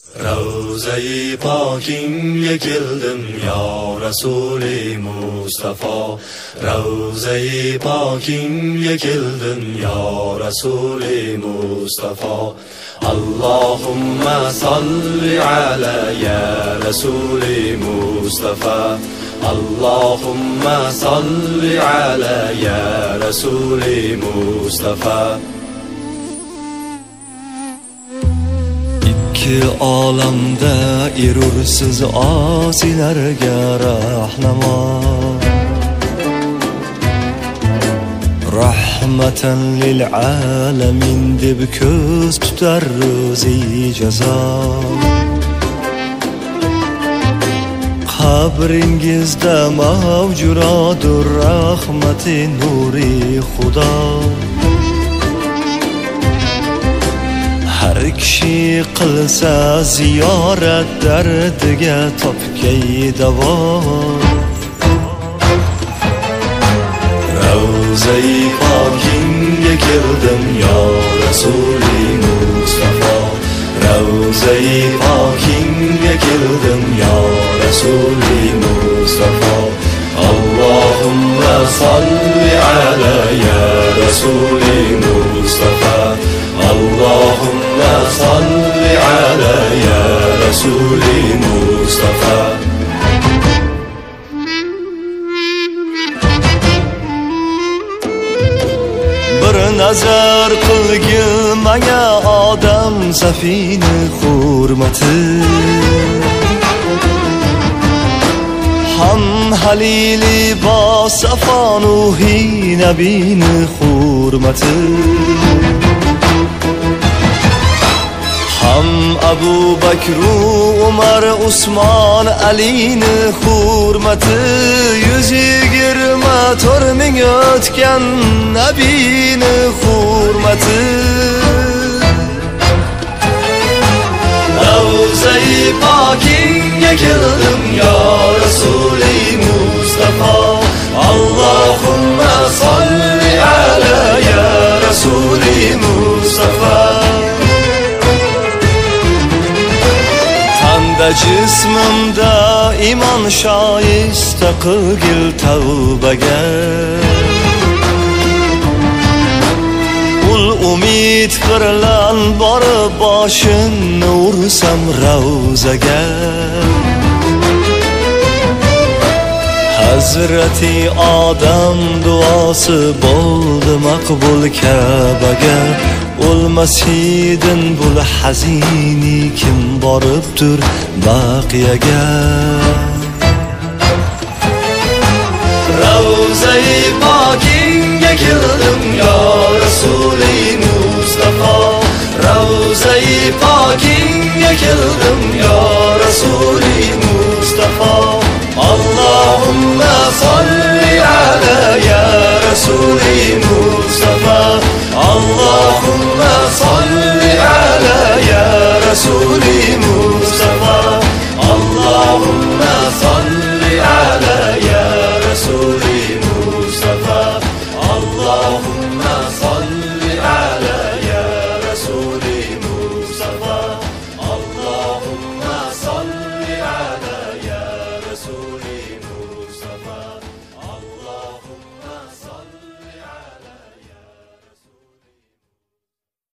Ravza-i pokingga keldim ya Rasuli Mustafa. Ravza-i pokingga keldim ya Rasuli Mustafa. Allahumma salli ala ya Rasuli Mustafa. Allahumma salli ala ya Rasuli Mustafa. İki olamda erursiz osilarga rahnamo, rahmatan lil alamin deb ko'z tutar ro'zi jazo. Qabringizda mavjurodur rahmati nuri Xudo. Har kishi qilsa ziyorat dardiga topgay davo. Ravza-i pokingga keldim ya Rasuli Mustafa. Ravza-i pokingga keldim ya Rasuli Mustafa. Allahumma salli ala ya Rasuli Mustafa. Allahumma salli ala ya Rasuli Mustafa. Bir nazar qilgin menga odam safini hurmati. Ham halili ba safanuhi nabini hurmati. Ham Abu Bakr, Umar, Usmon, Alini hurmati. 124 ming o'tgan nabini hurmati. Ravza-i pokingga keldim ya Rasuli Mustafa. Allahumma salli ala ya Rasuli Mustafa. Jismimda iman shoyista qilgil tavbaga. Ul umid bilan borib boshimni ursam ravzaga. Hazrati Odam duosi bo'ldi maqbul Ka'baga. O'lmasidin bul hazini kim boribdir baqiyaga. Ravza-i pokingga keldim ya Rasuli Mustafa. Ravza-i pokingga keldim ya Rasuli